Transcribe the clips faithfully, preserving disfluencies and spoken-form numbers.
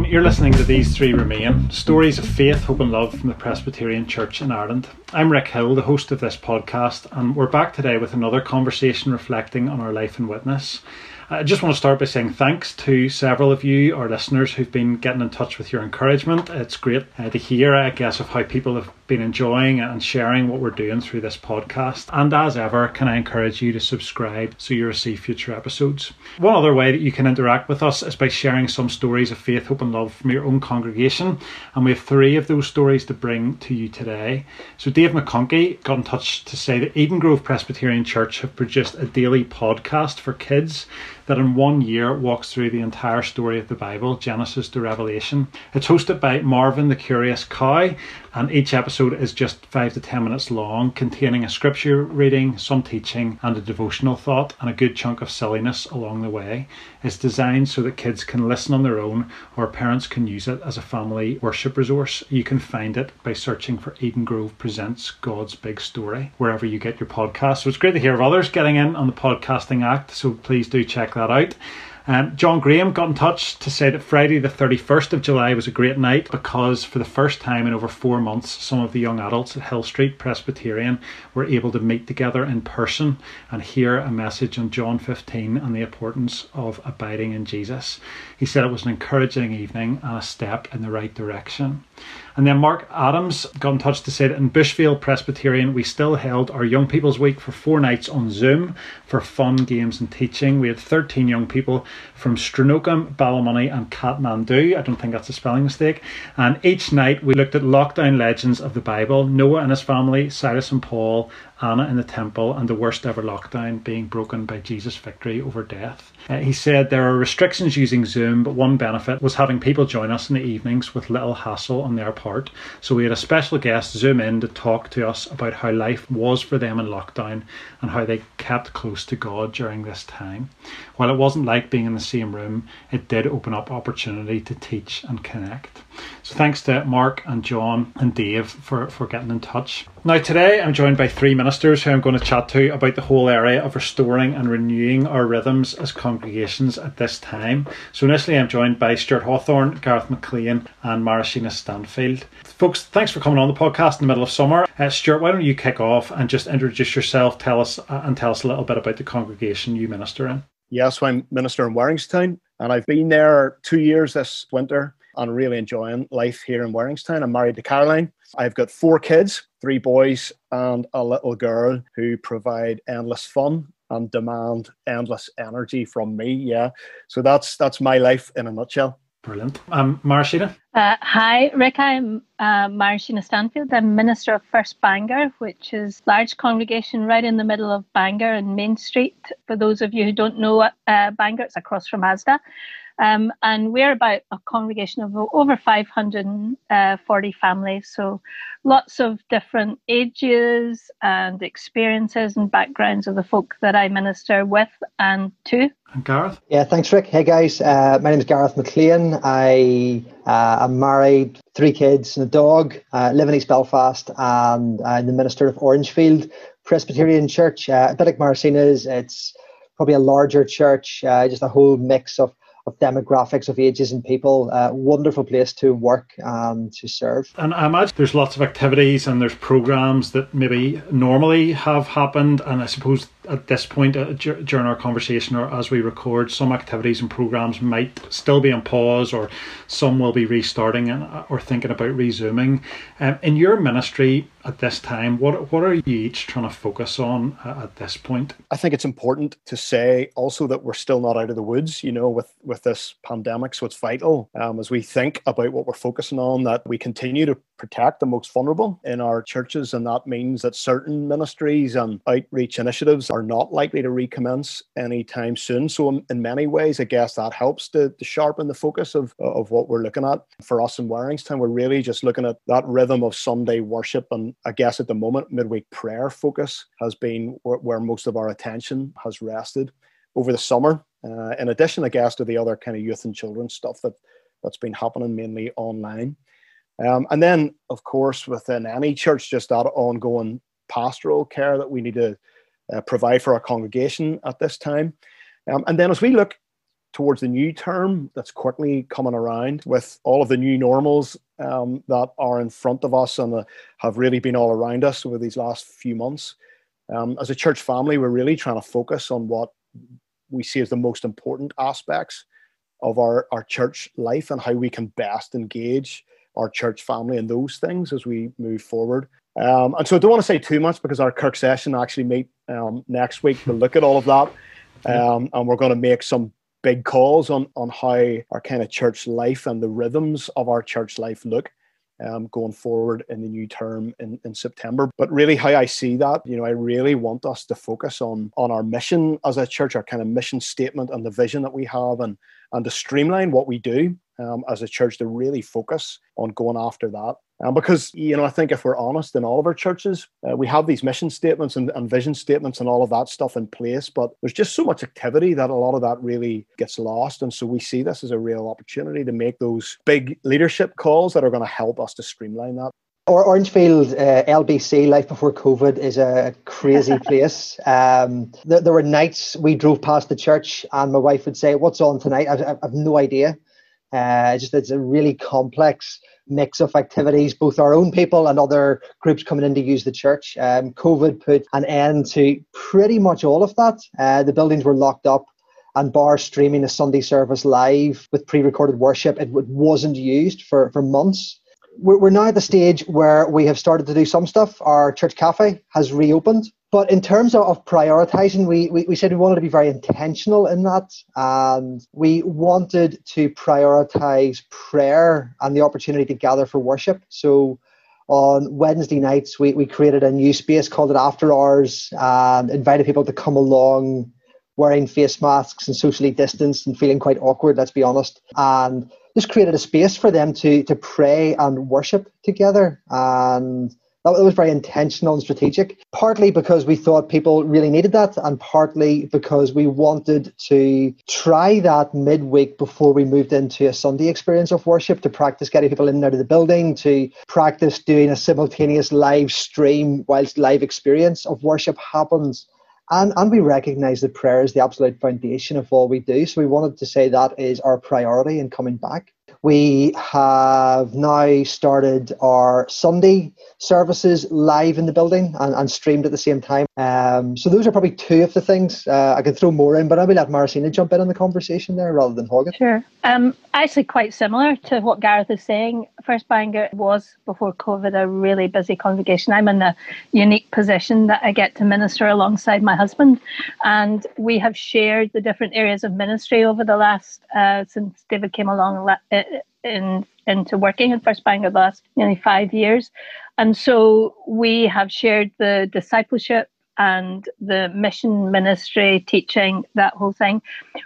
You're listening to These Three Remain, stories of faith, hope and love from the Presbyterian Church in Ireland. I'm Rick Hill, the host of this podcast, and we're back today with another conversation reflecting on our life and witness. I just want to start by saying thanks to several of you, our listeners, who've been getting in touch with your encouragement. It's great uh, to hear, I guess, of how people have been enjoying and sharing what we're doing through this podcast. And as ever, can I encourage you to subscribe so you receive future episodes. One other way that you can interact with us is by sharing some stories of faith, hope and love from your own congregation. And we have three of those stories to bring to you today. So Dave McConkey got in touch to say that Eden Grove Presbyterian Church have produced a daily podcast for kids that in one year walks through the entire story of the Bible, Genesis to Revelation. It's hosted by Marvin the Curious Cow, and each episode is just five to ten minutes long, containing a scripture reading, some teaching, and a devotional thought, and a good chunk of silliness along the way. It's designed so that kids can listen on their own, or parents can use it as a family worship resource. You can find it by searching for Eden Grove Presents God's Big Story, wherever you get your podcasts. So it's great to hear of others getting in on the podcasting act, so please do check that out. Um, John Graham got in touch to say that Friday the thirty-first of July was a great night because for the first time in over four months, some of the young adults at Hill Street Presbyterian were able to meet together in person and hear a message on John fifteen and the importance of abiding in Jesus. He said it was an encouraging evening and a step in the right direction. And then Mark Adams got in touch to say that in Bushfield Presbyterian, we still held our Young People's Week for four nights on Zoom for fun, games and teaching. We had thirteen young people from Strenocum, Ballymoney and Kathmandu. I don't think that's a spelling mistake. And each night we looked at lockdown legends of the Bible, Noah and his family, Silas and Paul, Anna in the temple, and the worst ever lockdown being broken by Jesus' victory over death. Uh, he said there are restrictions using Zoom, but one benefit was having people join us in the evenings with little hassle on their part. So we had a special guest Zoom in to talk to us about how life was for them in lockdown and how they kept close to God during this time. While it wasn't like being in the same room, it did open up opportunity to teach and connect. So thanks to Mark and John and Dave for, for getting in touch. Now today I'm joined by three ministers who I'm going to chat to about the whole area of restoring and renewing our rhythms as congregations at this time. So initially I'm joined by Stuart Hawthorne, Gareth McLean and Marashina Stanfield. Folks, thanks for coming on the podcast in the middle of summer. Uh, Stuart, why don't you kick off and just introduce yourself, tell us uh, and tell us a little bit about the congregation you minister in. Yes, I'm minister in Warringstown and I've been there two years this winter and really enjoying life here in Warringstown. I'm married to Caroline. I've got four kids, three boys and a little girl who provide endless fun and demand endless energy from me. Yeah, so that's that's my life in a nutshell. Brilliant. Um, Marashina? Uh, hi, Rick. I'm uh, Marashina Stanfield. I'm minister of First Bangor, which is a large congregation right in the middle of Bangor and Main Street. For those of you who don't know uh, Bangor, it's across from Asda. Um, and we're about a congregation of over five hundred forty families. So lots of different ages and experiences and backgrounds of the folk that I minister with and to. And Gareth? Yeah, thanks, Rick. Hey, guys. Uh, my name is Gareth McLean. I uh, am married, three kids and a dog, uh, live in East Belfast, and I'm the minister of Orangefield Presbyterian Church. Uh, a bit like Marashina's, it's probably a larger church, uh, just a whole mix of of demographics, of ages and people. Uh, wonderful place to work and to serve. And I imagine there's lots of activities and there's programs that maybe normally have happened, and I suppose at this point uh, dur- during our conversation or as we record, some activities and programs might still be on pause, or some will be restarting and, or thinking about resuming. Um, in your ministry at this time, what what are you each trying to focus on uh, at this point? I think it's important to say also that we're still not out of the woods, you know, with, with this pandemic. So it's vital um, as we think about what we're focusing on, that we continue to protect the most vulnerable in our churches. And that means that certain ministries and outreach initiatives are not likely to recommence anytime soon. So in, in many ways, I guess that helps to, to sharpen the focus of, of what we're looking at. For us in Warringstown, we're really just looking at that rhythm of Sunday worship. And I guess at the moment, midweek prayer focus has been where, where most of our attention has rested over the summer. Uh, in addition, I guess, to the other kind of youth and children stuff that, that's been happening mainly online. Um, and then, of course, within any church, just that ongoing pastoral care that we need to uh, provide for our congregation at this time. Um, and then as we look towards the new term that's quickly coming around with all of the new normals um, that are in front of us and uh, have really been all around us over these last few months. Um, as a church family, we're really trying to focus on what we see as the most important aspects of our, our church life and how we can best engage our church family in those things as we move forward. Um, and so I don't want to say too much because our Kirk session actually meet um, next week to look at all of that. Um, and we're going to make some big calls on, on how our kind of church life and the rhythms of our church life look um, going forward in the new term in, in September. But really how I see that, you know, I really want us to focus on, on our mission as a church, our kind of mission statement and the vision that we have, and, and to streamline what we do um, as a church, to really focus on going after that. Um, because, you know, I think if we're honest, in all of our churches, uh, we have these mission statements and, and vision statements and all of that stuff in place, but there's just so much activity that a lot of that really gets lost. And so we see this as a real opportunity to make those big leadership calls that are going to help us to streamline that. Or Orangefield uh, L B C, Life Before COVID, is a crazy place. Um, there, there were nights we drove past the church and my wife would say, "What's on tonight?" I, I have no idea. Uh, just it's a really complex mix of activities, both our own people and other groups coming in to use the church. Um, COVID put an end to pretty much all of that. Uh, the buildings were locked up and bar streaming a Sunday service live with pre-recorded worship. It wasn't used for, for months. We're, we're now at the stage where we have started to do some stuff. Our church cafe has reopened. But in terms of, of prioritizing, we, we, we said we wanted to be very intentional in that. And we wanted to prioritize prayer and the opportunity to gather for worship. So on Wednesday nights, we, we created a new space, called it After Hours, and invited people to come along wearing face masks and socially distanced and feeling quite awkward, let's be honest. And just created a space for them to, to pray and worship together. And that was very intentional and strategic, partly because we thought people really needed that, and partly because we wanted to try that midweek before we moved into a Sunday experience of worship, to practice getting people in and out of the building, to practice doing a simultaneous live stream whilst live experience of worship happens. And, and we recognise that prayer is the absolute foundation of all we do. So we wanted to say that is our priority in coming back. We have now started our Sunday services live in the building and, and streamed at the same time. Um, so those are probably two of the things. Uh, I could throw more in, but I'll let Maricina jump in on the conversation there rather than hog it. Sure. Um, actually quite similar to what Gareth is saying. First Bangor was, before COVID, a really busy congregation. I'm in the unique position that I get to minister alongside my husband, and we have shared the different areas of ministry over the last, uh, since David came along in, into working at First Bangor the last nearly five years. And so we have shared the discipleship and the mission ministry, teaching, that whole thing.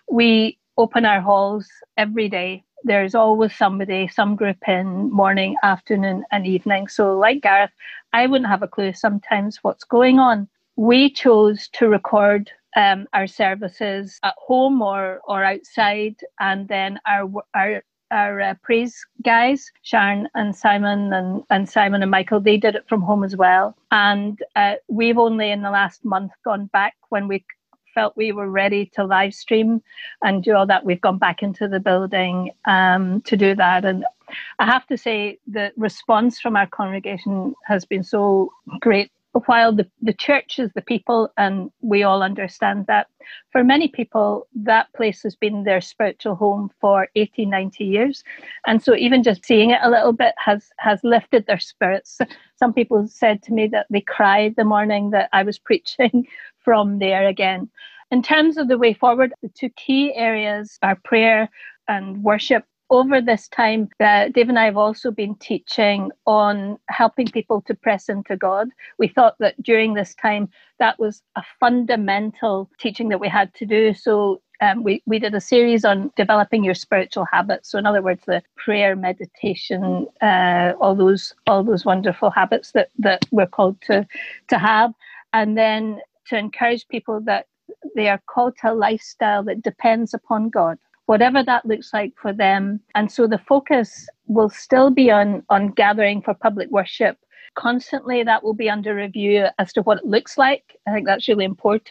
We open our halls every day. There's always somebody, some group in, morning, afternoon and evening. So like Gareth, I wouldn't have a clue sometimes what's going on. We chose to record um, our services at home or or outside, and then our our our uh, praise guys, Sharon and Simon and, and Simon and Michael, they did it from home as well. And uh, we've only in the last month gone back, when we felt we were ready to live stream and do all that. We've gone back into the building um, to do that. And I have to say the response from our congregation has been so great. While the, the church is the people, and we all understand that, for many people, that place has been their spiritual home for eighty, ninety years. And so even just seeing it a little bit has, has lifted their spirits. Some people said to me that they cried the morning that I was preaching from there again. In terms of the way forward, the two key areas are prayer and worship. Over this time, uh, Dave and I have also been teaching on helping people to press into God. We thought that during this time, that was a fundamental teaching that we had to do. So um, we, we did a series on developing your spiritual habits. So in other words, the prayer, meditation, uh, all those all those wonderful habits that, that we're called to, to have. And then to encourage people that they are called to a lifestyle that depends upon God, whatever that looks like for them. And so the focus will still be on, on gathering for public worship. Constantly, that will be under review as to what it looks like. I think that's really important.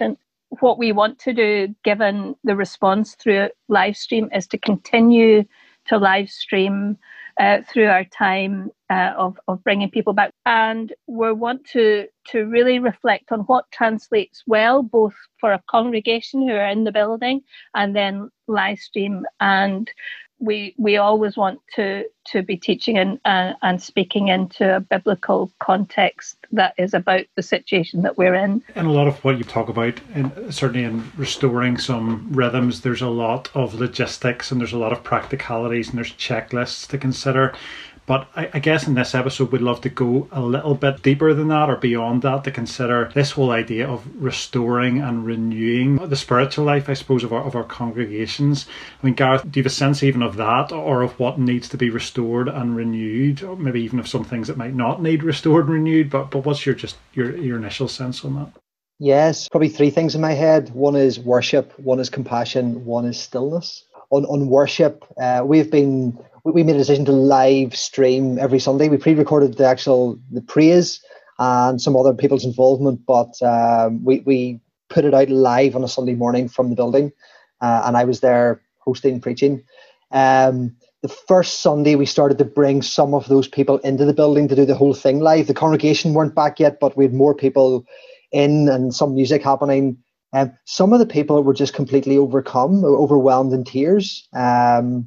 what we want to do, given the response through live stream, is to continue to live stream uh, through our time uh, of, of bringing people back. And we want to, to really reflect on what translates well, both for a congregation who are in the building and then live stream. And we we always want to to be teaching and uh, and speaking into a biblical context that is about the situation that we're in. And a lot of what you talk about, in, certainly in restoring some rhythms, there's a lot of logistics and there's a lot of practicalities and there's checklists to consider. But I, I guess in this episode, we'd love to go a little bit deeper than that or beyond that to consider this whole idea of restoring and renewing the spiritual life, I suppose, of our, of our congregations. I mean, Gareth, do you have a sense even of that, or of what needs to be restored and renewed, or maybe even of some things that might not need restored and renewed? But but what's your just your, your initial sense on that? Yes, probably three things in my head. One is worship, one is compassion, one is stillness. On on worship, uh, we've been we made a decision to live stream every Sunday. We pre-recorded the actual the praise and some other people's involvement, but um, we we put it out live on a Sunday morning from the building, uh, and I was there hosting, preaching. Um, the first Sunday we started to bring some of those people into the building to do the whole thing live. The congregation weren't back yet, but we had more people in and some music happening. Um, some of the people were just completely overcome, overwhelmed in tears. Um,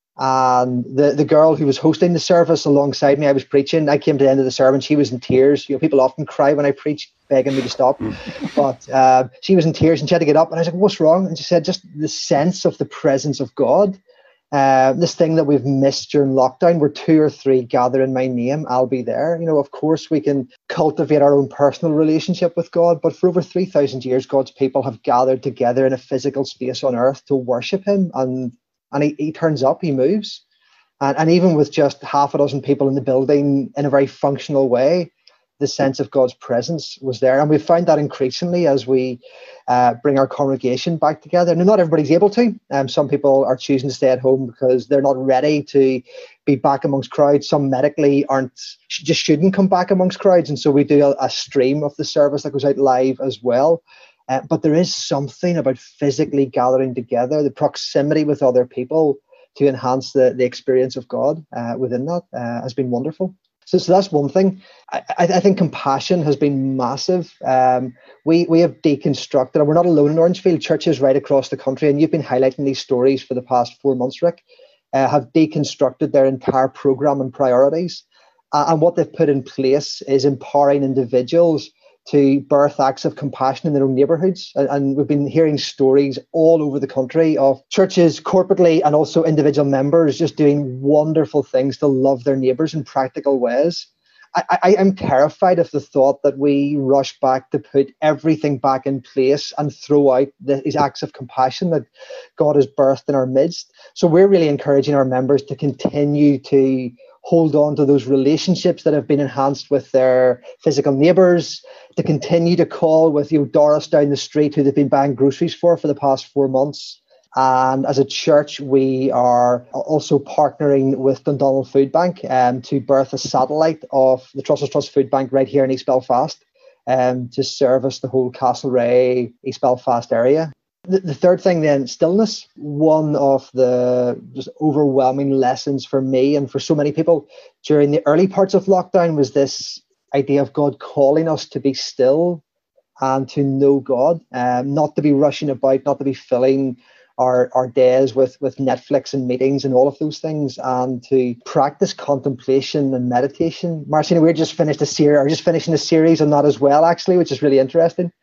and the, the girl who was hosting the service alongside me, I was preaching. I came to the end of the sermon. She was in tears. You know, people often cry when I preach, begging me to stop. But uh, she was in tears and she had to get up. And I was like, what's wrong? And she said, just the sense of the presence of God. Uh, this thing that we've missed during lockdown, where two or three gather in my name, I'll be there. You know, of course, we can cultivate our own personal relationship with God, but for over three thousand years, God's people have gathered together in a physical space on earth to worship him. And and he, he turns up, he moves. And, and even with just half a dozen people in the building in a very functional way, the sense of God's presence was there. And we've found that increasingly as we uh, bring our congregation back together. Now, not everybody's able to. Um, some people are choosing to stay at home because they're not ready to be back amongst crowds. Some medically aren't, just shouldn't come back amongst crowds. And so we do a, a stream of the service that goes out live as well. Uh, but there is something about physically gathering together, the proximity with other people to enhance the, the experience of God uh, within that uh, has been wonderful. So, so that's one thing. I, I think compassion has been massive. Um, we we have deconstructed, and we're not alone in Orangefield. Churches right across the country, and you've been highlighting these stories for the past four months, Rick, uh, have deconstructed their entire program and priorities. Uh, and what they've put in place is empowering individuals to birth acts of compassion in their own neighbourhoods. And, and we've been hearing stories all over the country of churches corporately and also individual members just doing wonderful things to love their neighbours in practical ways. I, I, I'm terrified of the thought that we rush back to put everything back in place and throw out these acts of compassion that God has birthed in our midst. So we're really encouraging our members to continue to hold on to those relationships that have been enhanced with their physical neighbours, to continue to call with, you know, Doris down the street who they've been buying groceries for for the past four months. And as a church, we are also partnering with Dundonald Food Bank um, to birth a satellite of the Trussell's Trust Food Bank right here in East Belfast um, to service the whole Castlereagh, East Belfast area. The, the third thing then, stillness. One of the just overwhelming lessons for me and for so many people during the early parts of lockdown was this idea of God calling us to be still and to know God, um, not to be rushing about, not to be filling our, our days with, with Netflix and meetings and all of those things, and to practice contemplation and meditation. Marcina, we're just finished a series, or just finishing a series on that as well, actually, which is really interesting.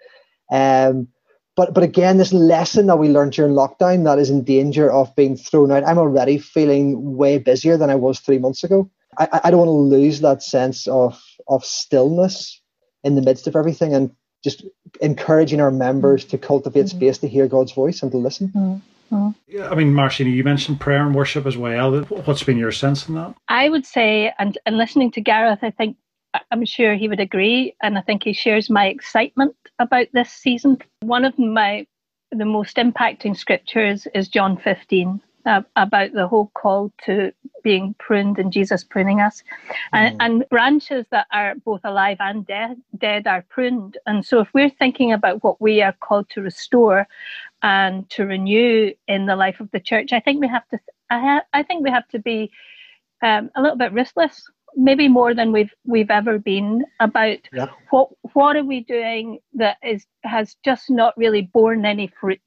Um, But but again, this lesson that we learned during lockdown that is in danger of being thrown out. I'm already feeling way busier than I was three months ago. I, I don't want to lose that sense of, of stillness in the midst of everything, and just encouraging our members to cultivate mm-hmm. space to hear God's voice and to listen. Mm-hmm. Yeah, I mean, Marcina, you mentioned prayer and worship as well. What's been your sense in that? I would say, and, and listening to Gareth, I think I'm sure he would agree, and I think he shares my excitement about this season. One of my the most impacting scriptures is John fifteen, uh, about the whole call to being pruned and Jesus pruning us. And, Mm. and branches that are both alive and dead, dead are pruned. And so if we're thinking about what we are called to restore and to renew in the life of the church, I think we have to, I, ha- I think we have to be um, a little bit ruthless, maybe more than we've we've ever been, about Yeah. what what are we doing that is has just not really borne any fruit.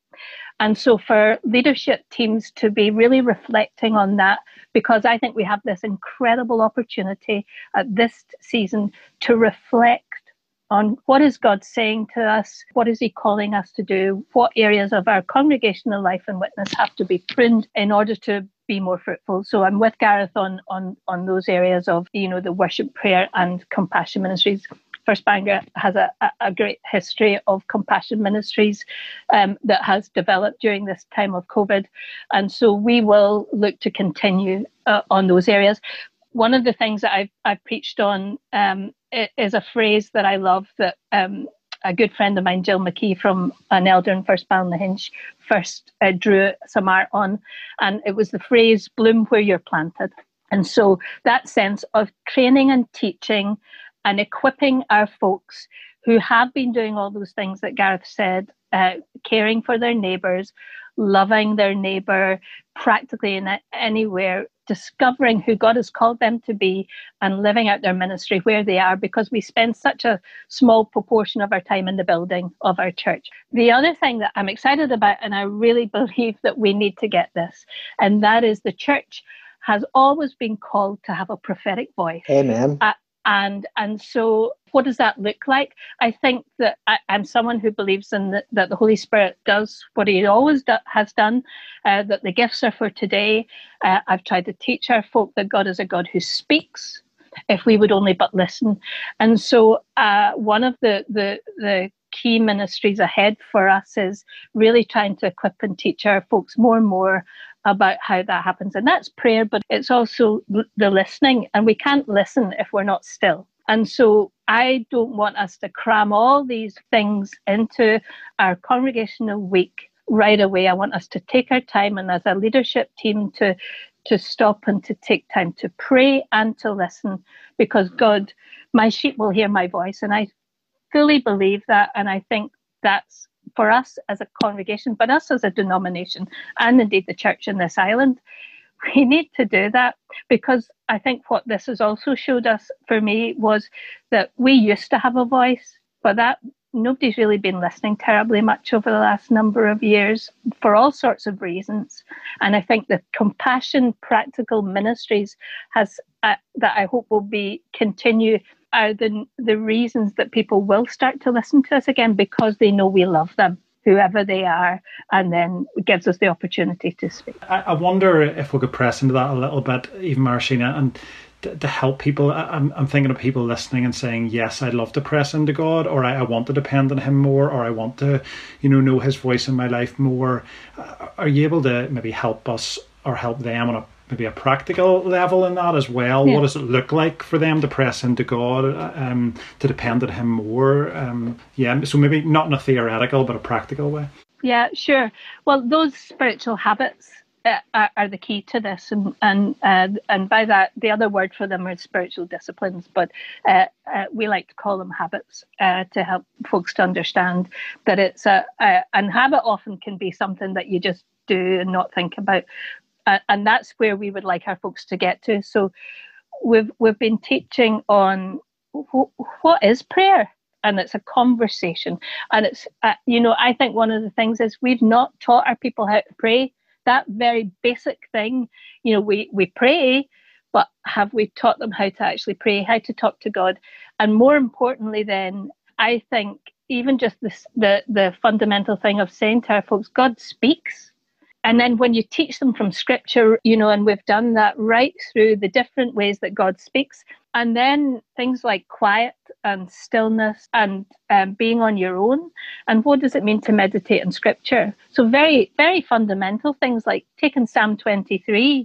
And so for leadership teams to be really reflecting on that, because I think we have this incredible opportunity at this season to reflect on what is God saying to us, what is he calling us to do, what areas of our congregational life and witness have to be pruned in order to be more fruitful. So I'm with Gareth on on on those areas of, you know, the worship, prayer and compassion ministries. First Bangor has a, a great history of compassion ministries um, that has developed during this time of COVID. And so we will look to continue uh, on those areas. One of the things that I've, I've preached on um, is a phrase that I love that um, a good friend of mine, Jill McKee from an elder in First Ballynahinch, first uh, drew some art on. And it was the phrase, bloom where you're planted. And so that sense of training and teaching and equipping our folks who have been doing all those things that Gareth said, uh, caring for their neighbours, loving their neighbour, practically in anywhere, discovering who God has called them to be and living out their ministry where they are, because we spend such a small proportion of our time in the building of our church. The other thing that I'm excited about, and I really believe that we need to get this, and that is the church has always been called to have a prophetic voice. Amen. Uh, And and so what does that look like? I think that I, I'm someone who believes in the, that the Holy Spirit does what he always do, has done, uh, that the gifts are for today. Uh, I've tried to teach our folk that God is a God who speaks, if we would only but listen. And so uh, one of the, the, the key ministries ahead for us is really trying to equip and teach our folks more and more about how that happens. And that's prayer, but it's also the listening. And we can't listen if we're not still. And so I don't want us to cram all these things into our congregational week right away. I want us to take our time, and as a leadership team to to stop and to take time to pray and to listen, because God, my sheep will hear my voice. And I fully believe that. And I think that's for us as a congregation, but us as a denomination, and indeed the church in this island, we need to do that, because I think what this has also showed us, for me, was that we used to have a voice, but that nobody's really been listening terribly much over the last number of years for all sorts of reasons. And I think the compassion practical ministries has uh, that I hope will be continue are the the reasons that people will start to listen to us again, because they know we love them, whoever they are, and then it gives us the opportunity to speak. I, I wonder if we could press into that a little bit, even Marcina, and to, to help people. I, I'm, I'm thinking of people listening and saying, yes, I'd love to press into God, or I, I want to depend on him more, or I want to, you know, know his voice in my life more. Uh, are you able to maybe help us or help them on a maybe a practical level in that as well? Yeah. What does it look like for them to press into God, um, to depend on him more? Um, yeah, so maybe not in a theoretical, but a practical way. Yeah, sure. Well, those spiritual habits uh, are, are the key to this, and and uh, and by that, the other word for them are spiritual disciplines, but uh, uh, we like to call them habits uh, to help folks to understand that it's a, a and habit often can be something that you just do and not think about. Uh, and that's where we would like our folks to get to. So we've we've been teaching on wh- what is prayer, and it's a conversation. And it's uh, you know I think one of the things is we've not taught our people how to pray. That very basic thing, you know, we we pray, but have we taught them how to actually pray, how to talk to God? And more importantly, then I think even just this, the the fundamental thing of saying to our folks, God speaks. And then when you teach them from scripture, you know, and we've done that right through the different ways that God speaks. And then things like quiet and stillness and um, being on your own. And what does it mean to meditate on scripture? So very, very fundamental things like taking Psalm twenty-three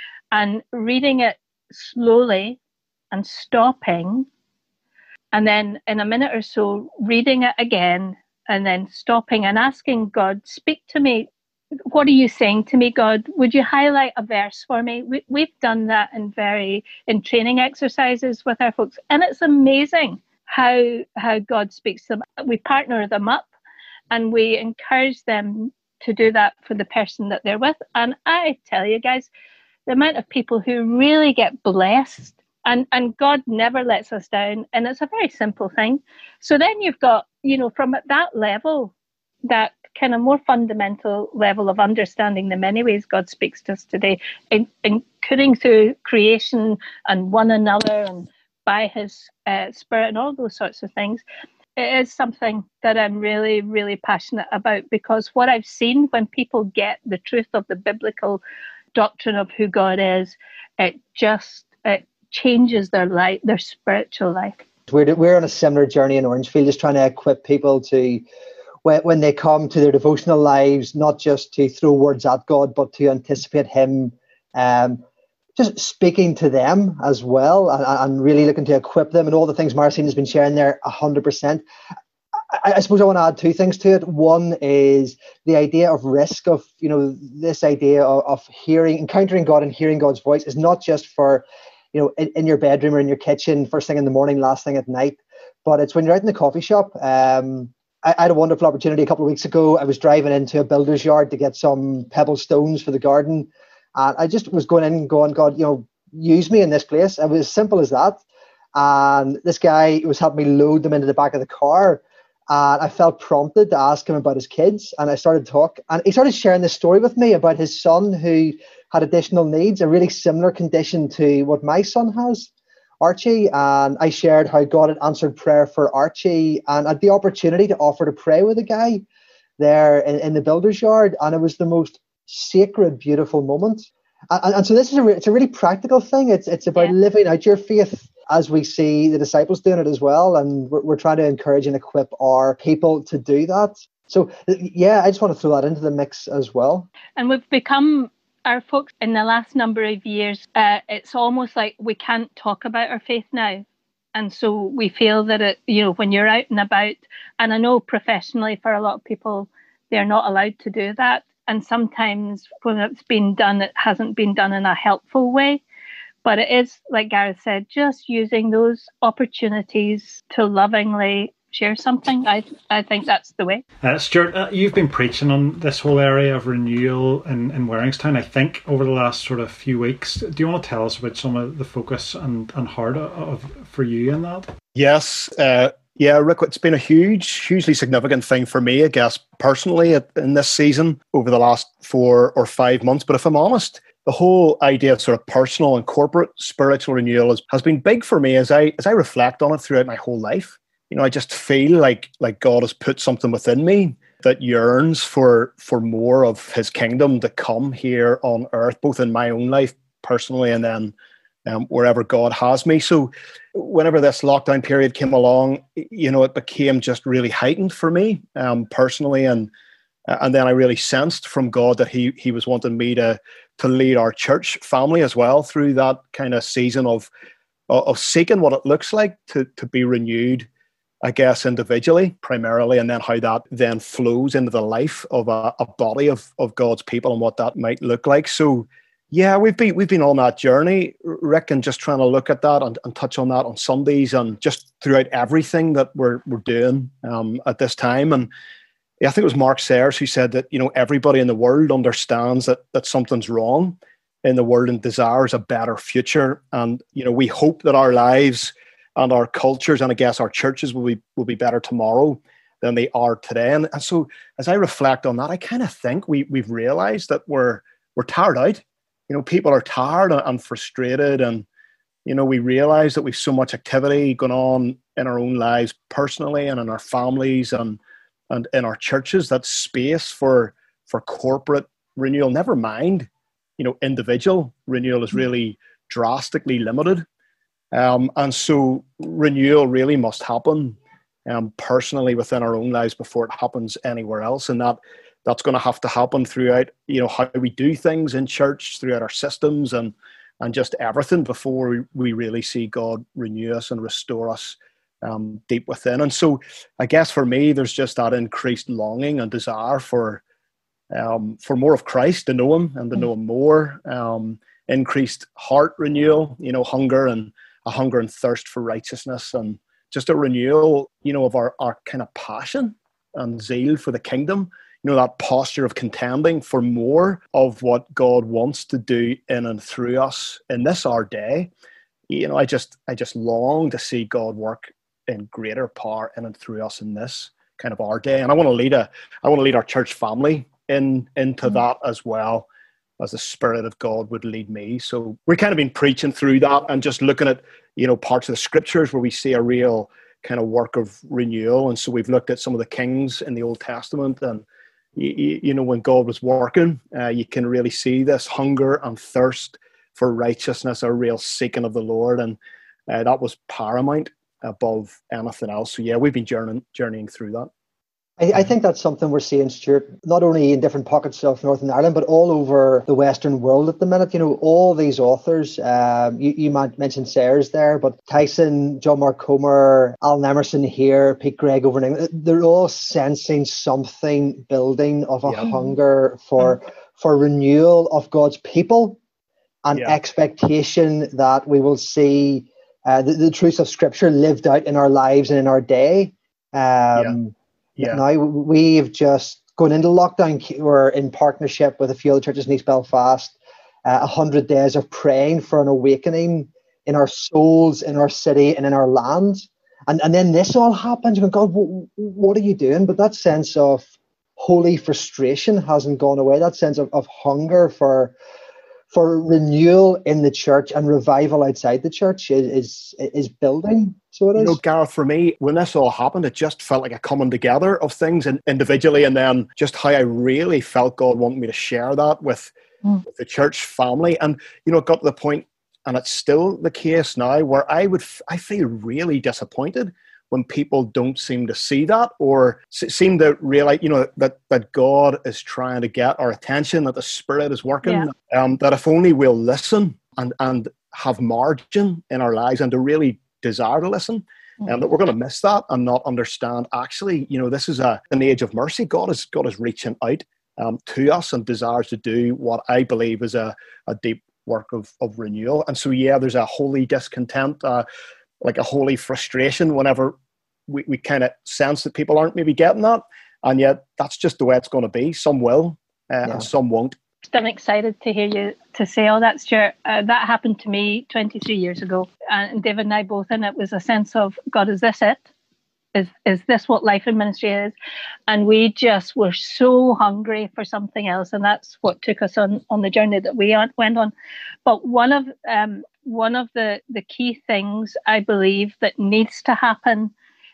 and reading it slowly and stopping. And then in a minute or so, reading it again and then stopping and asking God, speak to me. what are you saying to me, God? Would you highlight a verse for me? We, we've done that in very in training exercises with our folks, and it's amazing how how God speaks to them. We partner them up, and we encourage them to do that for the person that they're with. And I tell you guys, the amount of people who really get blessed, and and God never lets us down, and it's a very simple thing. So then you've got, you know, from at that level, that kind of more fundamental level of understanding the many ways God speaks to us today, in, including through creation and one another and by his uh, spirit and all those sorts of things. It is something that I'm really, really passionate about, because what I've seen when people get the truth of the biblical doctrine of who God is, it just it changes their life, their spiritual life. We're, we're on a similar journey in Orangefield, just trying to equip people to, when, when they come to their devotional lives, not just to throw words at God, but to anticipate him, um, just speaking to them as well, and, and really looking to equip them, and all the things Marcin has been sharing there, one hundred percent. I, I suppose I want to add two things to it. One is the idea of risk, of, you know, this idea of, of hearing, encountering God and hearing God's voice is not just for, you know, in, in your bedroom or in your kitchen, first thing in the morning, last thing at night, but it's when you're out in the coffee shop. Um, I, I had a wonderful opportunity a couple of weeks ago. I was driving into a builder's yard to get some pebble stones for the garden. And I just was going in and going, God, you know, use me in this place. It was as simple as that. And this guy was helping me load them into the back of the car. And I felt prompted to ask him about his kids. And I started to talk. And he started sharing this story with me about his son who had additional needs, a really similar condition to what my son has, Archie. And I shared how God had answered prayer for Archie. And I had the opportunity to offer to pray with a guy there in, in the builder's yard. And it was the most sacred, beautiful moment. And, and so this is a re- it's a really practical thing. It's it's about yeah. living out your faith as we see the disciples doing it as well. And we're, we're trying to encourage and equip our people to do that. So yeah, I just want to throw that into the mix as well. And we've become, our folks in the last number of years, uh, it's almost like we can't talk about our faith now. And so we feel that, it, you know, when you're out and about, and I know professionally for a lot of people, they're not allowed to do that. And sometimes when it's been done, it hasn't been done in a helpful way. But it is, like Gareth said, just using those opportunities to lovingly share something. I I think that's the way. Uh, Stuart, uh, you've been preaching on this whole area of renewal in, in Waringstown, I think, over the last sort of few weeks. Do you want to tell us about some of the focus and, and heart of, of for you in that? Yes. Uh, yeah, Rick, it's been a huge, hugely significant thing for me, I guess, personally in this season over the last four or five months. But if I'm honest, the whole idea of sort of personal and corporate spiritual renewal has, has been big for me as I as I reflect on it throughout my whole life. You know, I just feel like like God has put something within me that yearns for for more of his kingdom to come here on earth, both in my own life personally and then um, wherever God has me. So whenever this lockdown period came along, you know, it became just really heightened for me um, personally. And and then I really sensed from God that he he was wanting me to to lead our church family as well through that kind of season of of seeking what it looks like to to be renewed, I guess, individually, primarily, and then how that then flows into the life of a, a body of, of God's people and what that might look like. So, yeah, we've been we've been on that journey, Rick, and just trying to look at that and, and touch on that on Sundays and just throughout everything that we're we're doing um, at this time. And yeah, I think it was Mark Sayers who said that, you know, everybody in the world understands that that something's wrong in the world and desires a better future. And, you know, we hope that our lives and our cultures and I guess our churches will be will be better tomorrow than they are today. And, and so as I reflect on that, I kind of think we we've realized that we're we're tired out. You know, people are tired and, and frustrated, and you know, we realize that we've so much activity going on in our own lives personally and in our families and and in our churches, that space for for corporate renewal, never mind, you know, individual renewal is really drastically limited. Um, and so renewal really must happen um, personally within our own lives before it happens anywhere else. And that that's going to have to happen throughout, you know, how we do things in church, throughout our systems and and just everything before we, we really see God renew us and restore us um, deep within. And so I guess for me, there's just that increased longing and desire for um, for more of Christ, to know him and to know him more, um, increased heart renewal, you know, hunger and a hunger and thirst for righteousness, and just a renewal, you know, of our, our kind of passion and zeal for the kingdom, you know, that posture of contending for more of what God wants to do in and through us in this our day. You know, I just I just long to see God work in greater power in and through us in this kind of our day. And I want to lead a I want to lead our church family in into mm-hmm. that as well, as the Spirit of God would lead me. So we've kind of been preaching through that and just looking at, you know, parts of the scriptures where we see a real kind of work of renewal. And so we've looked at some of the kings in the Old Testament, and you, you know, when God was working, uh, you can really see this hunger and thirst for righteousness, a real seeking of the Lord, and uh, that was paramount above anything else. So yeah, we've been journeying, journeying through that. I, I think that's something we're seeing, Stuart, not only in different pockets of Northern Ireland, but all over the Western world at the minute. You know, all these authors, um, you, you mentioned Sayers there, but Tyson, John Mark Comer, Alan Emerson here, Pete Greig over in England, they're all sensing something building of a yeah. hunger for mm. for renewal of God's people, and yeah. expectation that we will see uh, the, the truths of Scripture lived out in our lives and in our day. Um, yeah. Yeah. Now we've just gone into lockdown. We're in partnership with a few other churches in East Belfast. A uh, hundred days of praying for an awakening in our souls, in our city, and in our land. And and then this all happens. You go, God, w- what are you doing? But that sense of holy frustration hasn't gone away. That sense of, of hunger for for renewal in the church and revival outside the church is is, is building. So it is. You know, Gareth, for me, when this all happened, it just felt like a coming together of things and individually, and then just how I really felt God wanted me to share that with, mm. with the church family. And, you know, it got to the point, and it's still the case now, where I would, I feel really disappointed when people don't seem to see that, or seem to realize, you know, that, that God is trying to get our attention, that the Spirit is working, yeah. um, that if only we'll listen and, and have margin in our lives and to really desire to listen, and um, that we're going to miss that and not understand, actually, you know, this is a, an age of mercy. God is, God is reaching out um, to us and desires to do what I believe is a, a deep work of, of renewal. And so, yeah, there's a holy discontent, uh, like a holy frustration whenever we, we kind of sense that people aren't maybe getting that. And yet that's just the way it's going to be. Some will uh, yeah. and some won't. I'm excited to hear you to say all that, Stuart. Uh, that happened to me twenty-three years ago. And David and I both, and it was a sense of, God, is this it? Is is this what life in ministry is? And we just were so hungry for something else. And that's what took us on, on the journey that we went on. But one of um, one of the, the key things I believe that needs to happen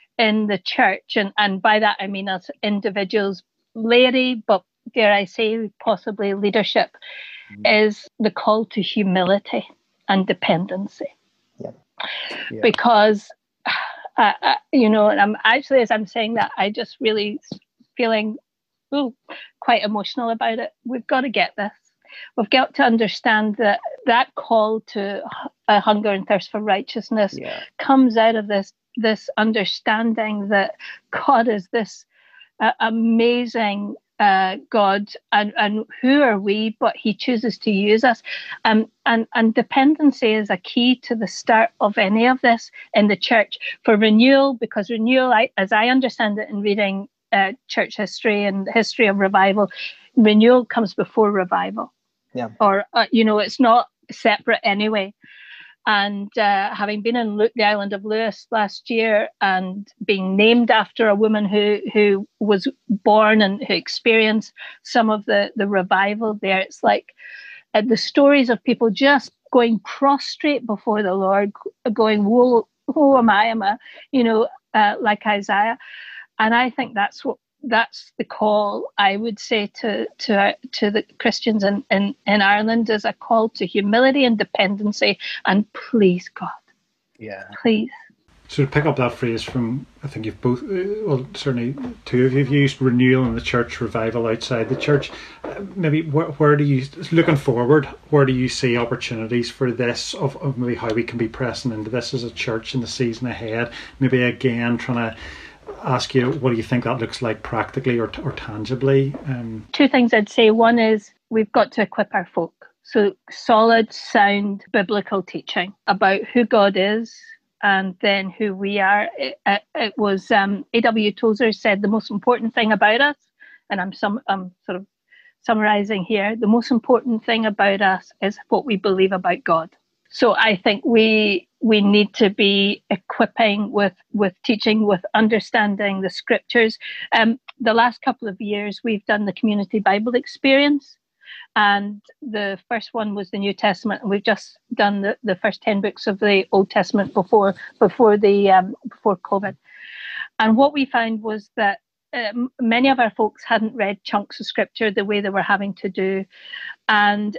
in the church, and, and by that I mean as individuals, laity, but dare I say possibly leadership, mm. is the call to humility and dependency. Yeah. Yeah. Because, uh, uh, you know, and I'm actually, as I'm saying that, I just really feeling ooh, quite emotional about it. We've got to get this. We've got to understand that that call to a hunger and thirst for righteousness yeah. comes out of this this understanding that God is this uh, amazing uh, God, and, and who are we? But He chooses to use us, um, and and dependency is a key to the start of any of this in the church for renewal, because renewal, I, as I understand it in reading uh, church history and the history of revival, renewal comes before revival. Yeah, or uh, you know, it's not separate anyway. And uh, having been in Lu- the island of Lewis last year and being named after a woman who, who was born and who experienced some of the, the revival there, it's like uh, the stories of people just going prostrate before the Lord, going, "Woe, who am I?" Am I, you know, uh, like Isaiah. And I think that's what that's the call, I would say, to to to the Christians in, in, in Ireland, is a call to humility and dependency, and please, God. Yeah. Please. So to pick up that phrase from, I think you've both, well, certainly two of you have used renewal in the church, revival outside the church. Uh, maybe where, where do you, looking forward, where do you see opportunities for this, of, of maybe how we can be pressing into this as a church in the season ahead? Maybe again trying to ask you, what do you think that looks like practically or, or tangibly? Um, Two things I'd say. One is we've got to equip our folk. So solid, sound biblical teaching about who God is and then who we are. It, it, it was um, A W Tozer said the most important thing about us, and I'm some I'm sort of summarizing here, the most important thing about us is what we believe about God. So I think we we need to be equipping with, with teaching, with understanding the scriptures. Um, the last couple of years, we've done the Community Bible Experience. And the first one was the New Testament. And we've just done the, the first ten books of the Old Testament before before the um, before COVID. And what we found was that um, many of our folks hadn't read chunks of scripture the way they were having to do. And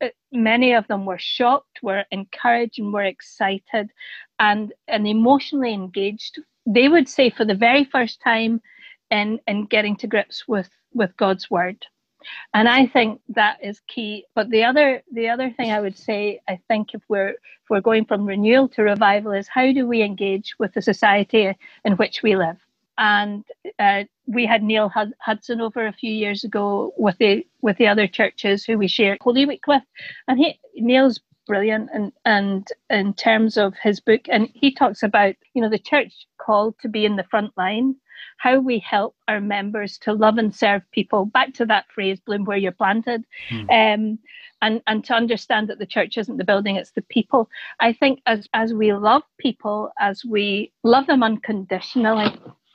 many of them were shocked, were encouraged, and were excited and, and emotionally engaged. They would say for the very first time in, in getting to grips with, with God's word. And I think that is key. But the other the other thing I would say, I think if we're if we're going from renewal to revival, is how do we engage with the society in which we live? And uh, we had Neil Hudson over a few years ago with the with the other churches who we shared Holy Week with, and he Neil's brilliant and and in terms of his book, and he talks about, you know, the church called to be in the front line, how we help our members to love and serve people. Back to that phrase, bloom where you're planted. Hmm. Um, and, and to understand that the church isn't the building, it's the people. I think as, as we love people, as we love them unconditionally,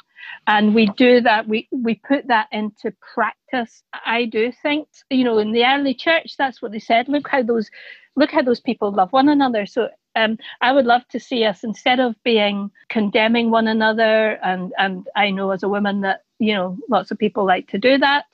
and we do that, we, we put that into practice. I do think, you know, in the early church, that's what they said. Look how those, look how those people love one another. So um, I would love to see us, instead of being condemning one another, and, and I know as a woman that, you know, lots of people like to do that.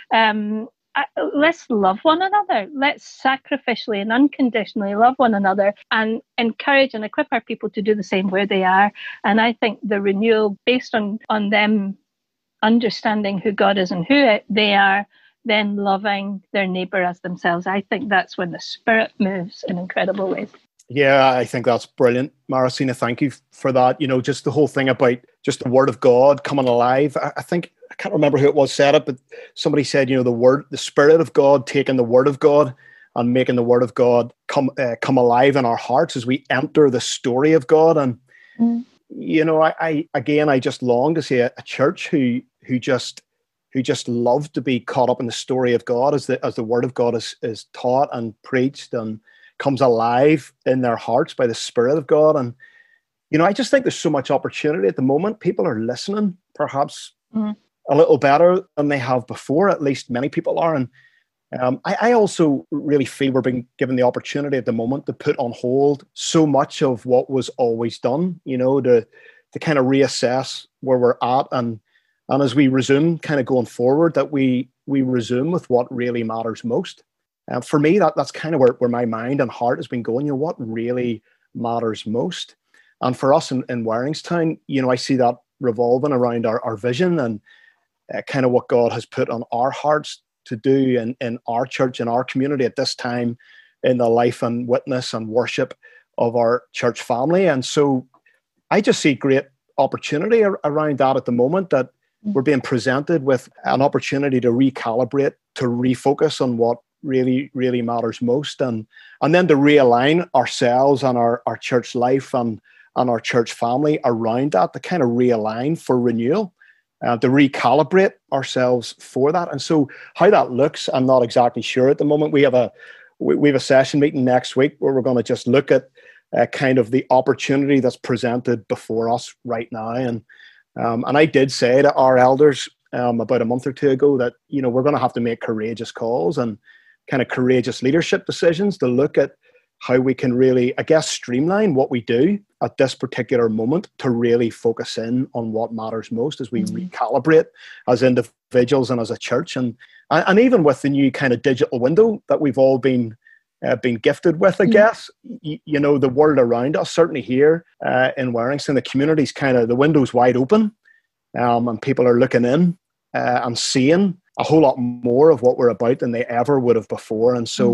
Um, I, let's love one another. Let's sacrificially and unconditionally love one another and encourage and equip our people to do the same where they are. And I think the renewal, based on, on them understanding who God is and who they are, then loving their neighbour as themselves, I think that's when the Spirit moves in incredible ways. Yeah, I think that's brilliant, Maricina. Thank you for that. You know, just the whole thing about just the Word of God coming alive. I, I think, I can't remember who it was said it, but somebody said, you know, the Word, the Spirit of God taking the Word of God and making the Word of God come uh, come alive in our hearts as we enter the story of God. And, mm. you know, I, I again, I just long to see a, a church who who just who just love to be caught up in the story of God as the as the Word of God is is taught and preached and comes alive in their hearts by the Spirit of God. And, you know, I just think there's so much opportunity at the moment. People are listening perhaps mm. a little better than they have before. At least many people are. And um, I, I also really feel we're being given the opportunity at the moment to put on hold so much of what was always done, you know, to to kind of reassess where we're at. And and as we resume kind of going forward, that we we resume with what really matters most. And uh, for me, that that's kind of where, where my mind and heart has been going, you know, what really matters most. And for us in, in Waringstown, you know, I see that revolving around our, our vision and uh, kind of what God has put on our hearts to do in, in our church, in our community at this time, in the life and witness and worship of our church family. And so I just see great opportunity ar- around that at the moment, that we're being presented with an opportunity to recalibrate, to refocus on what really, really matters most, and and then to realign ourselves and our, our church life and, and our church family around that, to kind of realign for renewal, uh, to recalibrate ourselves for that. And so how that looks, I'm not exactly sure at the moment. We have a we, we have a session meeting next week where we're going to just look at uh, kind of the opportunity that's presented before us right now. And um, and I did say to our elders um, about a month or two ago that, you know, we're going to have to make courageous calls and kind of courageous leadership decisions to look at how we can really, I guess, streamline what we do at this particular moment to really focus in on what matters most as we mm-hmm. recalibrate as individuals and as a church. And and even with the new kind of digital window that we've all been uh, been gifted with, I mm-hmm. guess, you, you know, the world around us, certainly here uh, in Waringstown, the community's kind of, the window's wide open um, and people are looking in uh, and seeing a whole lot more of what we're about than they ever would have before. And so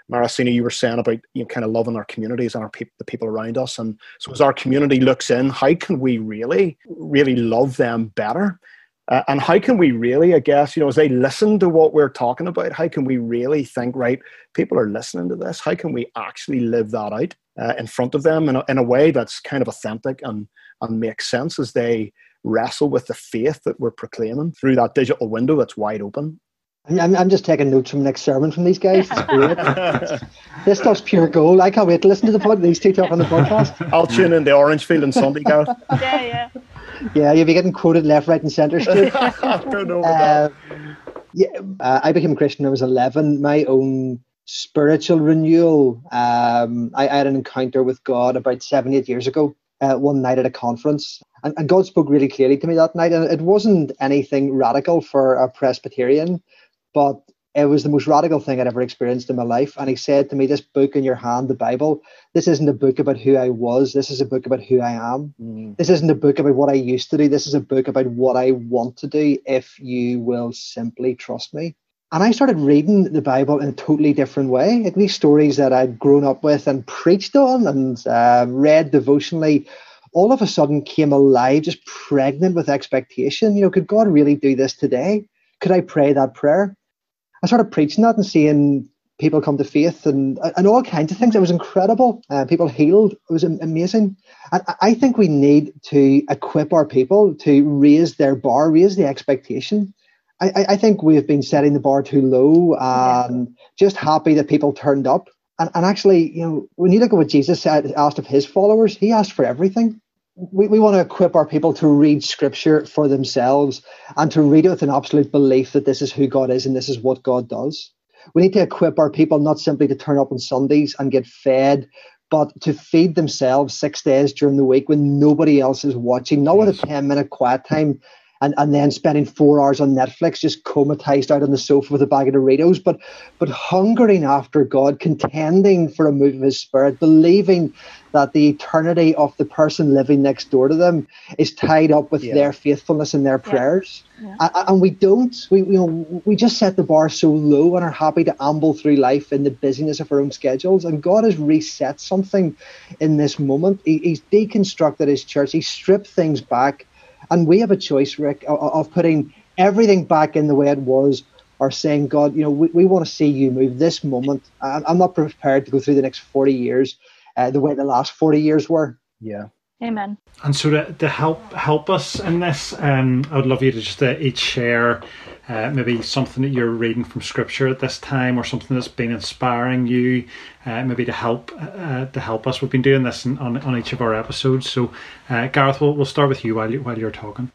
Maricina, you were saying about, you know, kind of loving our communities and our pe- the people around us. And so as our community looks in, how can we really, really love them better? Uh, and how can we really, I guess, you know, as they listen to what we're talking about, how can we really think, right, people are listening to this. How can we actually live that out uh, in front of them in a, in a way that's kind of authentic and, and makes sense as they wrestle with the faith that we're proclaiming through that digital window that's wide open? I'm, I'm just taking notes from the next sermon from these guys. It's great. This stuff's pure gold. I can't wait to listen to the pod. These two talk on the podcast. I'll tune in the Orangefield on Sunday, Gareth. Yeah, yeah. Yeah, you'll be getting quoted left, right, and centre. I don't know about uh, yeah, uh, I became a Christian when I was eleven. My own spiritual renewal. Um, I, I had an encounter with God about seven, eight years ago. Uh, one night at a conference, and, and God spoke really clearly to me that night. And it wasn't anything radical for a Presbyterian, but it was the most radical thing I'd ever experienced in my life. And he said to me, "This book in your hand, the Bible, this isn't a book about who I was. This is a book about who I am. Mm. This isn't a book about what I used to do. This is a book about what I want to do if you will simply trust me." And I started reading the Bible in a totally different way. Like these stories that I'd grown up with and preached on and uh, read devotionally, all of a sudden came alive, just pregnant with expectation. You know, could God really do this today? Could I pray that prayer? I started preaching that and seeing people come to faith and and all kinds of things. It was incredible. Uh, people healed. It was amazing. And I think we need to equip our people to raise their bar, raise the expectation. I, I think we've been setting the bar too low and yeah. just happy that people turned up. And, and actually, you know, when you look at what Jesus said, asked of his followers, he asked for everything. We, we want to equip our people to read scripture for themselves and to read it with an absolute belief that this is who God is and this is what God does. We need to equip our people not simply to turn up on Sundays and get fed, but to feed themselves six days during the week when nobody else is watching, not with a ten minute quiet time. And, and then spending four hours on Netflix, just comatized out on the sofa with a bag of Doritos, but but hungering after God, contending for a move of his spirit, believing that the eternity of the person living next door to them is tied up with yeah. their faithfulness and their prayers. Yeah. Yeah. And, and we don't. We you know we just set the bar so low and are happy to amble through life in the busyness of our own schedules. And God has reset something in this moment. He, he's deconstructed his church. He's stripped things back. And we have a choice, Rick, of putting everything back in the way it was or saying, God, you know, we, we want to see you move this moment. I'm not prepared to go through the next forty years uh, the way the last forty years were. Yeah. Amen. And so to, to help help us in this, um, I would love you to just uh, each share uh, maybe something that you're reading from Scripture at this time, or something that's been inspiring you, uh, maybe to help uh, to help us. We've been doing this in, on on each of our episodes. So, uh, Gareth, we'll we'll start with you while you while you're talking.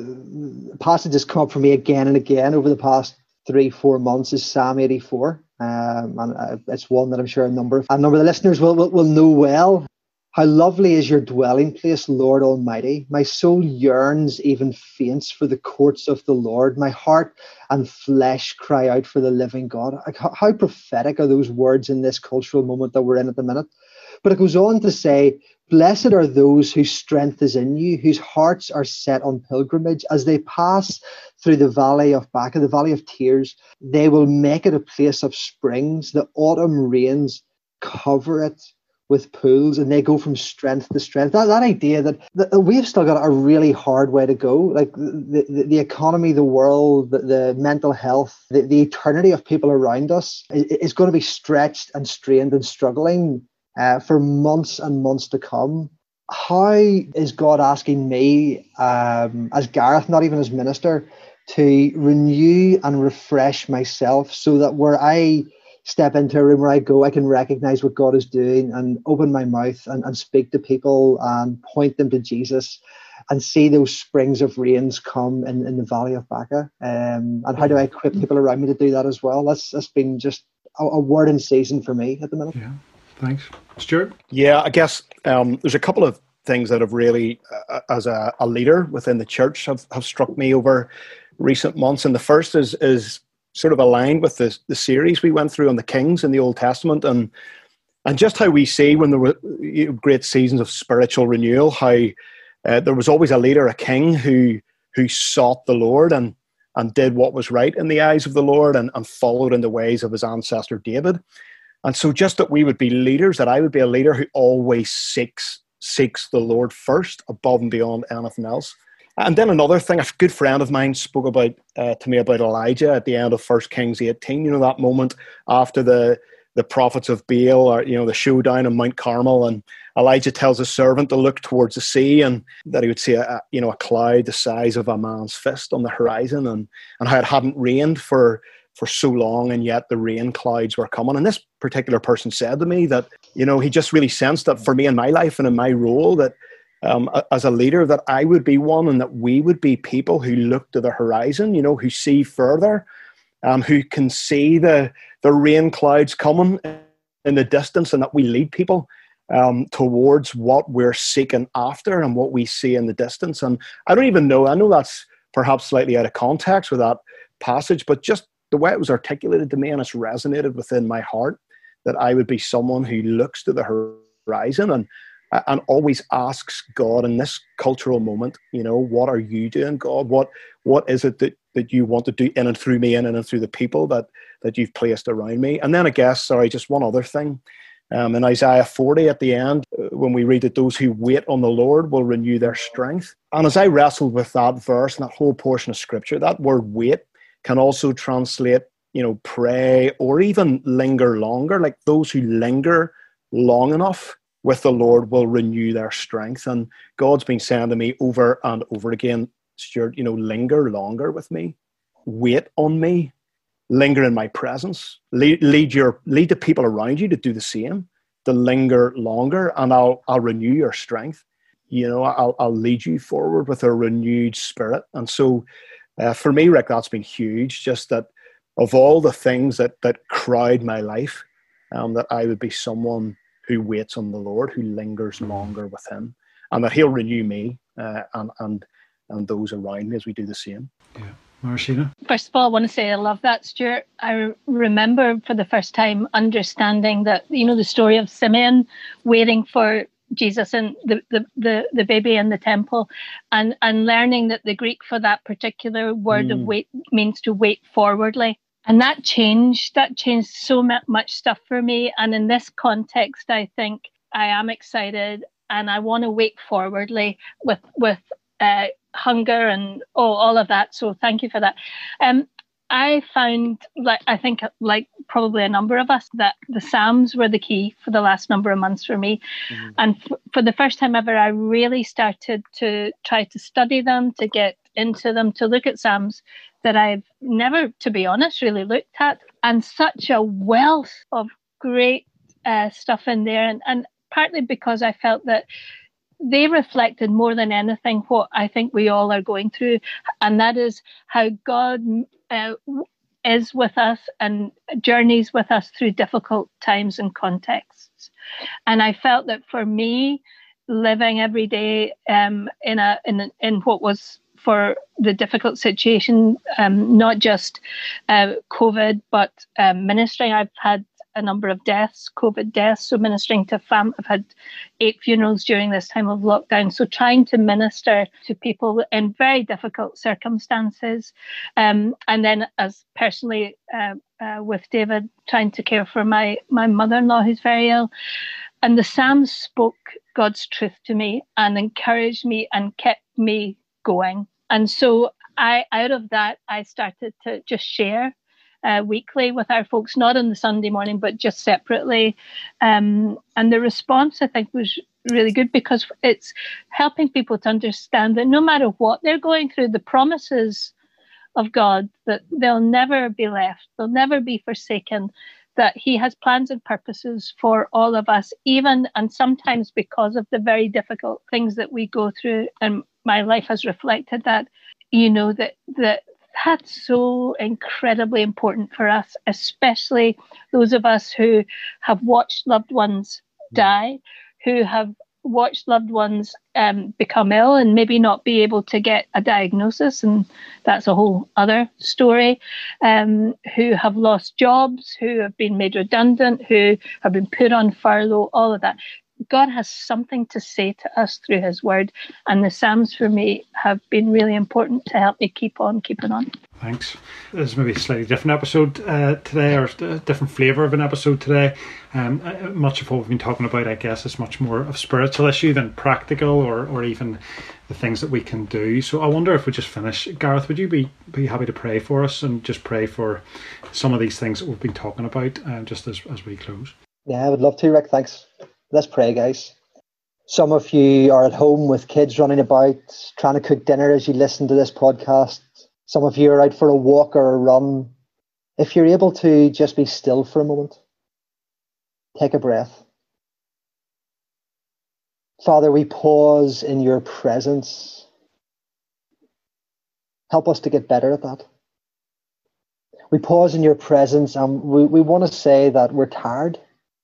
The passage that's come up for me again and again over the past three four months is Psalm eighty-four, um, and it's one that I'm sure a number of a number of the listeners will will, will know well. How lovely is your dwelling place, Lord Almighty. My soul yearns, even faints, for the courts of the Lord. My heart and flesh cry out for the living God. How prophetic are those words in this cultural moment that we're in at the minute? But it goes on to say, blessed are those whose strength is in you, whose hearts are set on pilgrimage. As they pass through the valley of Baca, the valley of tears, they will make it a place of springs. The autumn rains cover it with pools, and they go from strength to strength. That, that idea that, that we've still got a really hard way to go. Like the, the, the economy, the world, the, the mental health, the, the eternity of people around us is, is going to be stretched and strained and struggling uh, for months and months to come. How is God asking me, um, as Gareth, not even as minister, to renew and refresh myself so that where I step into a room where I go, I can recognize what God is doing and open my mouth and, and speak to people and point them to Jesus and see those springs of rains come in, in the valley of Baca. Um, and how do I equip people around me to do that as well? That's that's been just a, a word in season for me at the minute. Yeah, thanks. Stuart? Yeah, I guess um, there's a couple of things that have really, uh, as a, a leader within the church, have, have struck me over recent months. And the first is is sort of aligned with the, the series we went through on the kings in the Old Testament, and and just how we see when there were you know, great seasons of spiritual renewal, how uh, there was always a leader, a king, who who sought the Lord and and did what was right in the eyes of the Lord and, and followed in the ways of his ancestor David. And so just that we would be leaders, that I would be a leader who always seeks seeks the Lord first, above and beyond anything else. And then another thing, a good friend of mine spoke about uh, to me about Elijah at the end of First Kings eighteen. You know, that moment after the the prophets of Baal, or, you know, the showdown on Mount Carmel, and Elijah tells his servant to look towards the sea, and that he would see a, a you know a cloud the size of a man's fist on the horizon, and and how it hadn't rained for for so long, and yet the rain clouds were coming. And this particular person said to me that, you know, he just really sensed that for me in my life and in my role, that um, as a leader, that I would be one, and that we would be people who look to the horizon, you know, who see further, um, who can see the the rain clouds coming in the distance, and that we lead people um, towards what we're seeking after and what we see in the distance. And I don't even know, I know that's perhaps slightly out of context with that passage, but just the way it was articulated to me, and it's resonated within my heart, that I would be someone who looks to the horizon and and always asks God in this cultural moment, you know, what are you doing, God? What what is it that, that you want to do in and through me, and in and through the people that that you've placed around me? And then I guess, sorry, just one other thing. Um, in Isaiah forty at the end, when we read that those who wait on the Lord will renew their strength. And as I wrestled with that verse and that whole portion of scripture, that word wait can also translate, you know, pray, or even linger longer. Like those who linger long enough with the Lord will renew their strength. And God's been saying to me over and over again, Stuart, you know, linger longer with me, wait on me, linger in my presence, lead, lead your lead the people around you to do the same, to linger longer, and I'll I'll renew your strength. You know, I'll I'll lead you forward with a renewed spirit. And so Uh, for me, Rick, that's been huge. Just that of all the things that that crowd my life, um, that I would be someone who waits on the Lord, who lingers longer with Him, and that He'll renew me uh, and and and those around me as we do the same. Yeah, Marcina. First of all, I want to say I love that, Stuart. I re- remember for the first time understanding that, you know, the story of Simeon waiting for Jesus and the, the, the, the baby in the temple, and, and learning that the Greek for that particular word mm. of wait means to wait forwardly. And that changed, that changed so much stuff for me. And in this context, I think I am excited, and I want to wait forwardly with, with uh, hunger and oh, all of that. So thank you for that. Um, I found, like I think, like probably a number of us, that the Psalms were the key for the last number of months for me. Mm-hmm. And f- for the first time ever, I really started to try to study them, to get into them, to look at Psalms that I've never, to be honest, really looked at. And such a wealth of great uh, stuff in there. And, and partly because I felt that they reflected more than anything what I think we all are going through, and that is how God uh, is with us and journeys with us through difficult times and contexts. And I felt that for me, living every day um, in a in in what was for the difficult situation, um, not just uh, COVID, but um, ministering. I've had a number of deaths, COVID deaths, so ministering to fam. I've had eight funerals during this time of lockdown, so trying to minister to people in very difficult circumstances. Um, and then as personally uh, uh, with David, trying to care for my, my mother-in-law who's very ill. And the Psalms spoke God's truth to me and encouraged me and kept me going. And so I, out of that, I started to just share Uh, weekly with our folks, not on the Sunday morning, but just separately. Um, and the response, I think, was really good, because it's helping people to understand that no matter what they're going through, the promises of God, that they'll never be left, they'll never be forsaken, that He has plans and purposes for all of us, even and sometimes because of the very difficult things that we go through. And my life has reflected that, you know, that that that's so incredibly important for us, especially those of us who have watched loved ones die, who have watched loved ones um, become ill and maybe not be able to get a diagnosis, and that's a whole other story, um, who have lost jobs, who have been made redundant, who have been put on furlough, all of that. God has something to say to us through his word. And the Psalms for me have been really important to help me keep on keeping on. Thanks. This is maybe a slightly different episode uh, today, or a different flavour of an episode today. Um, much of what we've been talking about, I guess, is much more of a spiritual issue than practical or, or even the things that we can do. So I wonder if we just finish. Gareth, would you be, be happy to pray for us and just pray for some of these things that we've been talking about uh, just as, as we close? Yeah, I would love to, Rick. Thanks. Let's pray, guys. Some of you are at home with kids running about, trying to cook dinner as you listen to this podcast. Some of you are out for a walk or a run. If you're able to just be still for a moment, take a breath. Father, we pause in your presence. Help us to get better at that. We pause in your presence and we, we want to say that we're tired.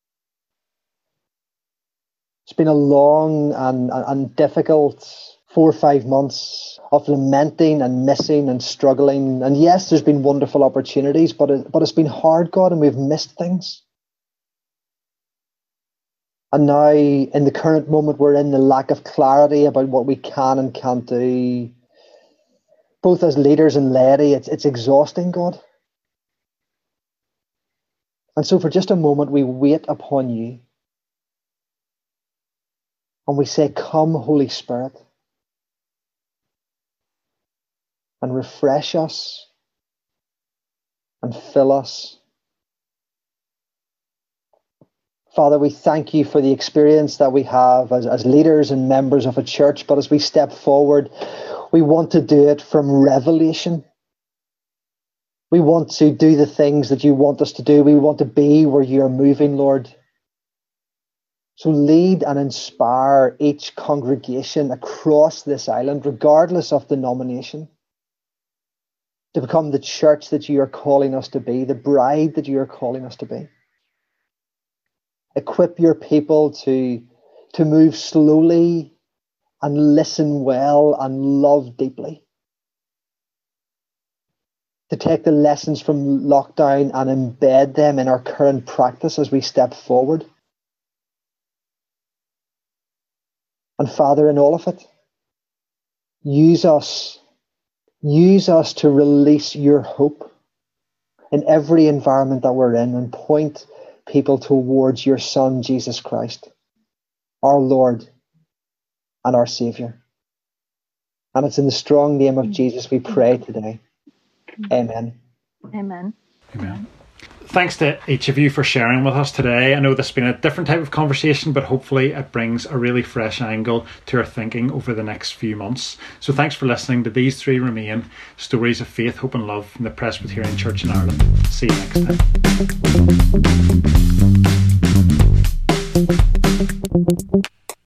It's been a long and, and difficult four or five months of lamenting and missing and struggling. And yes, there's been wonderful opportunities, but it, but it's been hard, God, and we've missed things. And now, in the current moment we're in, the lack of clarity about what we can and can't do, both as leaders and laity, it's, it's exhausting, God. And so for just a moment, we wait upon you. And we say, come, Holy Spirit, and refresh us and fill us. Father, we thank you for the experience that we have as, as leaders and members of a church, but as we step forward, we want to do it from revelation. We want to do the things that you want us to do. We want to be where you're moving, Lord. So lead and inspire each congregation across this island, regardless of denomination, to become the church that you are calling us to be, the bride that you are calling us to be. Equip your people to, to move slowly and listen well and love deeply. To take the lessons from lockdown and embed them in our current practice as we step forward. And Father, in all of it, use us, use us to release your hope in every environment that we're in and point people towards your Son, Jesus Christ, our Lord and our Saviour. And it's in the strong name of Jesus we pray today. Amen. Amen. Amen. Thanks to each of you for sharing with us today. I know this has been a different type of conversation, but hopefully it brings a really fresh angle to our thinking over the next few months. So thanks for listening to These Three Remain, Stories of Faith, Hope and Love from the Presbyterian Church in Ireland. See you next time.